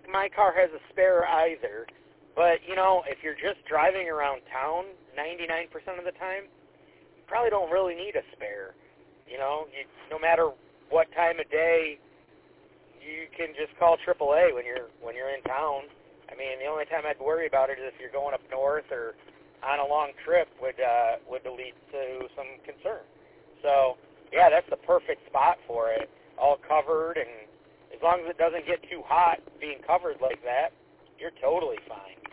my car has a spare either. But, you know, if you're just driving around town 99% of the time, you probably don't really need a spare. You know, no matter what time of day, you can just call AAA when you're in town. I mean, the only time I'd worry about it is if you're going up north or on a long trip would lead to some concern. So, yeah, that's the perfect spot for it, all covered, and as long as it doesn't get too hot being covered like that, you're totally fine.